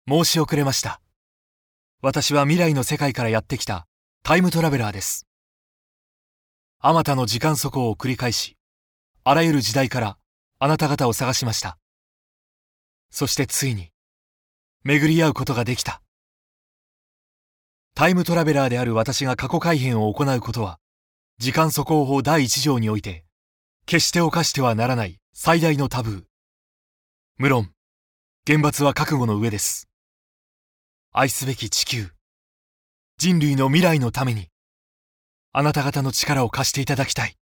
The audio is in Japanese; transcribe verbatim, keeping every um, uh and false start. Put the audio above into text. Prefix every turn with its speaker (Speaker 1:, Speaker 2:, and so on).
Speaker 1: 申し遅れました。私は未来の世界からやってきたタイムトラベラーです。あまたの時間速報を繰り返し、あらゆる時代からあなた方を探しました。そしてついに、巡り合うことができた。タイムトラベラーである私が過去改変を行うことは、時間速報法第一条において、決して犯してはならない最大のタブー。無論、厳罰は覚悟の上です。愛すべき地球、人類の未来のために、あなた方の力を貸していただきたい。